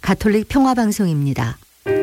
가톨릭 평화방송입니다.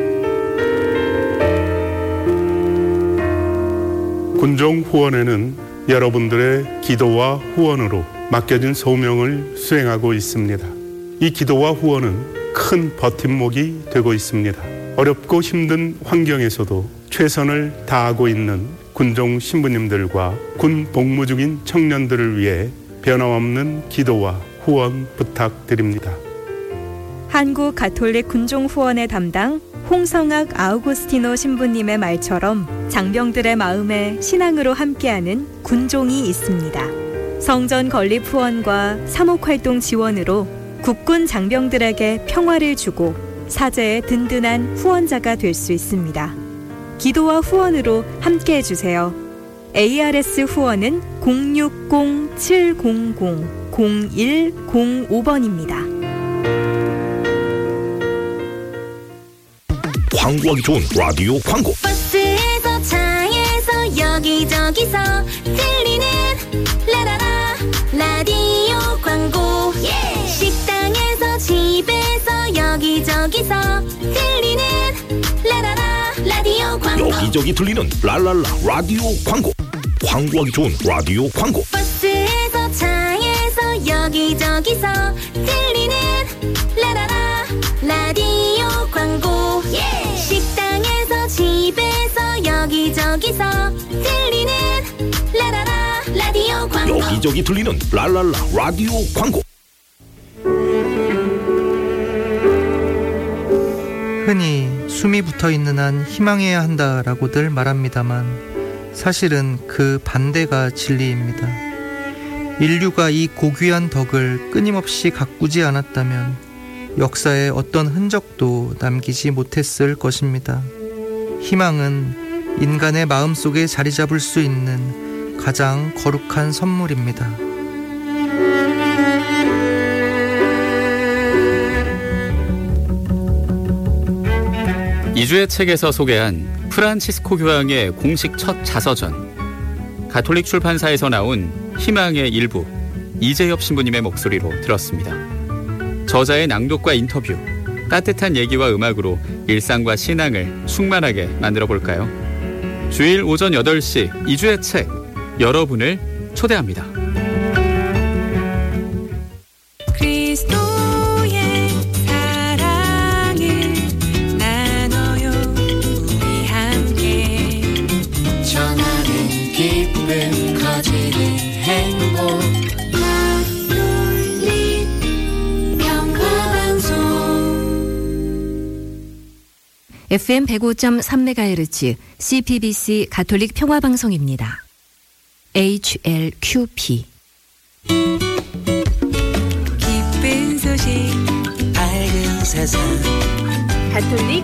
군종 후원회는 여러분들의 기도와 후원으로 맡겨진 소명을 수행하고 있습니다. 이 기도와 후원은 큰 버팀목이 되고 있습니다. 어렵고 힘든 환경에서도 최선을 다하고 있는 군종 신부님들과 군 복무 중인 청년들을 위해 변함없는 기도와 후원 부탁드립니다. 한국 가톨릭 군종 후원의 담당 홍성학 아우구스티노 신부님의 말처럼 장병들의 마음에 신앙으로 함께하는 군종이 있습니다. 성전 건립 후원과 사목활동 지원으로 국군 장병들에게 평화를 주고 사제의 든든한 후원자가 될 수 있습니다. 기도와 후원으로 함께해 주세요. ARS 후원은 060-700-0105번입니다. 광고하기 좋은 라디오 광고. 버스에서 차에서 여기저기서 들리는 라라라 라디오 광고. 식당에서 집에서 여기저기서 들리는 라라라 라디오 광고. 여기저기 들리는 랄랄라 라디오 광고. 광고하기 좋은 라디오 광고. 버스에서 차에서 여기저기서 들리는 라라라 라디오 광고. 식당에서 집에서 여기저기서 들리는 라라라 라디오 광고. 여기저기 들리는 랄랄라 라디오 광고. 흔히 숨이 붙어있는 한 희망해야 한다라고들 말합니다만 사실은 그 반대가 진리입니다. 인류가 이 고귀한 덕을 끊임없이 가꾸지 않았다면 역사에 어떤 흔적도 남기지 못했을 것입니다. 희망은 인간의 마음속에 자리 잡을 수 있는 가장 거룩한 선물입니다. 이주의 책에서 소개한 프란치스코 교황의 공식 첫 자서전, 가톨릭 출판사에서 나온 희망의 일부, 이재엽 신부님의 목소리로 들었습니다. 저자의 낭독과 인터뷰, 따뜻한 얘기와 음악으로 일상과 신앙을 충만하게 만들어 볼까요? 주일 오전 8시 이주의 책, 여러분을 초대합니다. 그리스도의 사랑을 나눠요. 우리 함께 전하는 기쁨 커지는 행복. FM 105.3MHz CPBC 가톨릭 평화방송입니다. HLQP 기쁜 소식 밝은 세상 가톨릭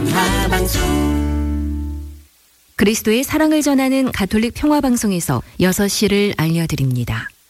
평화방송. 그리스도의 사랑을 전하는 가톨릭 평화방송에서 6시를 알려드립니다.